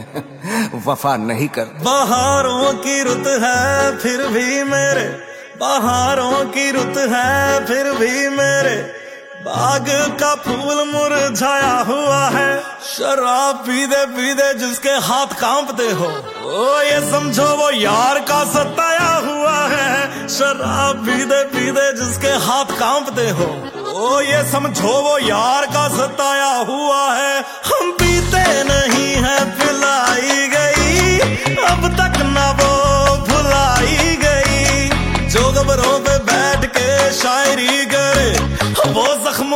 वफा नहीं कर। बहारों की रुत है फिर भी मेरे, बहारों की रुत है फिर भी मेरे बाग का फूल मुरझाया हुआ है। शराब पीते पीते जिसके हाथ कांपते हो, ओ ये समझो वो यार का सताया हुआ है। शराब पीते पीते जिसके हाथ कांपते हो, ओ ये समझो वो यार का सताया हुआ है। हम पीते नहीं है फिर